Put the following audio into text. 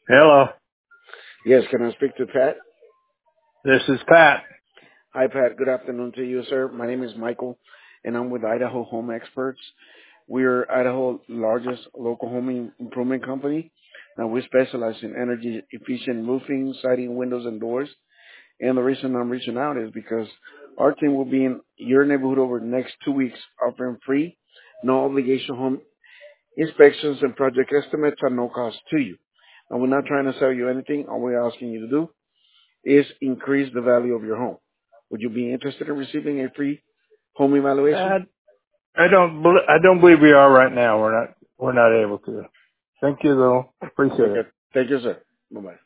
Hello, Yes, can I speak to Pat? this is Pat. Hi, Pat. Good afternoon to you, sir. My name is Michael, and I'm with Idaho Home Experts. We're Idaho's largest local home improvement company. Now, we specialize in energy efficient roofing, siding, windows, and doors. And the reason I'm reaching out is because our team will be in your neighborhood over the next 2 weeks, offering free, no obligation home inspections and project estimates at no cost to you. And we're not trying to sell you anything. All we're asking you to do is increase the value of your home. Would you be interested in receiving a free home evaluation? I, I don't believe we are right now. We're not able to. Thank you though. Appreciate it. Okay. Thank you, sir. Bye-bye.